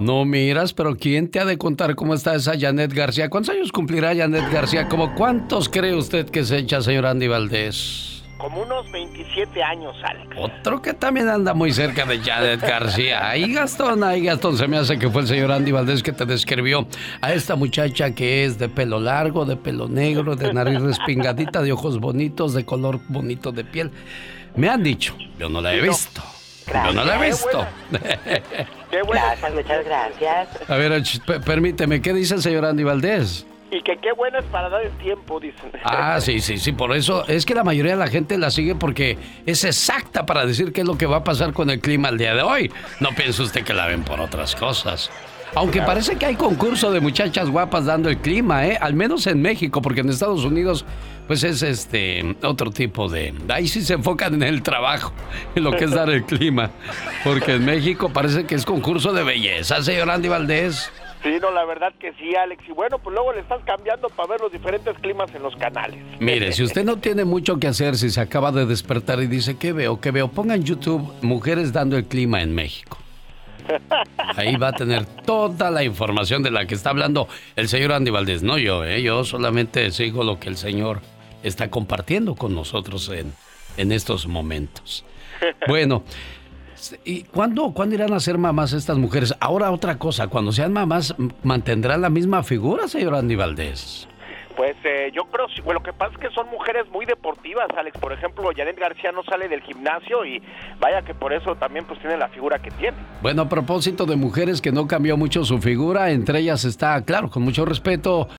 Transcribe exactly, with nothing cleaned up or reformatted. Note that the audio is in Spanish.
No miras, pero ¿quién te ha de contar cómo está esa Janet García? ¿Cuántos años cumplirá Janet García? ¿Cómo cuántos cree usted que se echa, señor Andy Valdés? Como unos veintisiete años, Alex. Otro que también anda muy cerca de Janet García. Ahí Gastón, ahí Gastón, se me hace que fue el señor Andy Valdés que te describió a esta muchacha que es de pelo largo, de pelo negro, de nariz respingadita, de ojos bonitos, de color bonito de piel. Me han dicho, yo no la he visto. Yo no la he visto. Qué bueno. Gracias, muchas gracias. A ver, p- permíteme, ¿qué dice el señor Andy Valdés? Y que qué bueno es para dar el tiempo, dicen. Ah, sí, sí, sí, por eso es que la mayoría de la gente la sigue porque es exacta para decir qué es lo que va a pasar con el clima el día de hoy. No piense usted que la ven por otras cosas. Aunque parece que hay concurso de muchachas guapas dando el clima, ¿eh? Al menos en México, porque en Estados Unidos, pues es este otro tipo de... Ahí sí se enfocan en el trabajo, en lo que es dar el clima. Porque en México parece que es concurso de belleza, señor Andy Valdés. Sí, no, la verdad que sí, Alex. Y bueno, pues luego le estás cambiando para ver los diferentes climas en los canales. Mire, si usted no tiene mucho que hacer, si se acaba de despertar y dice, ¿qué veo? ¿Qué veo? Ponga en YouTube Mujeres dando el clima en México. Ahí va a tener toda la información de la que está hablando el señor Andy Valdés. No yo, ¿eh? Yo solamente sigo lo que el señor está compartiendo con nosotros en, en estos momentos. Bueno, ¿y cuándo, cuándo irán a ser mamás estas mujeres? Ahora otra cosa, cuando sean mamás, ¿mantendrán la misma figura, señor Andy Valdés? Pues eh, yo creo, sí, bueno, lo que pasa es que son mujeres muy deportivas, Alex. Por ejemplo, Janet García no sale del gimnasio y vaya que por eso también pues tiene la figura que tiene. Bueno, a propósito de mujeres que no cambió mucho su figura, entre ellas está, claro, con mucho respeto,